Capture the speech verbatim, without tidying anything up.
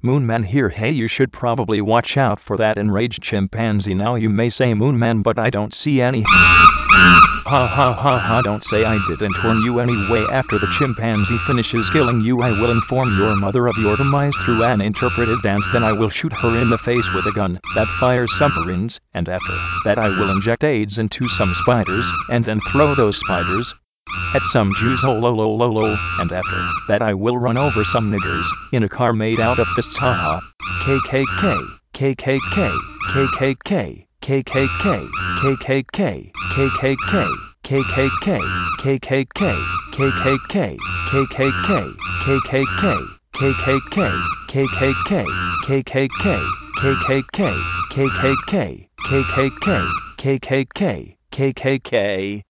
Moonman here. Hey, you should probably watch out for that enraged chimpanzee. Now you may say Moonman, but I don't see any. Ha ha ha ha, don't say I didn't warn you anyway. After the chimpanzee finishes killing you, I will inform your mother of your demise through an interpretive dance. Then I will shoot her in the face with a gun that fires submarines, and after that I will inject AIDS into some spiders, and then throw those spiders at some Jews, oh lo lo lo lo, and after that I will run over some niggers in a car made out of fists, haha. K K K, K K K, K K K, K K K, K K K, K K K, K K K, K K K, K K K, K K K, K K K, K K K, K K K, K K K, K K K, K K K, K K K, K K K, K K K.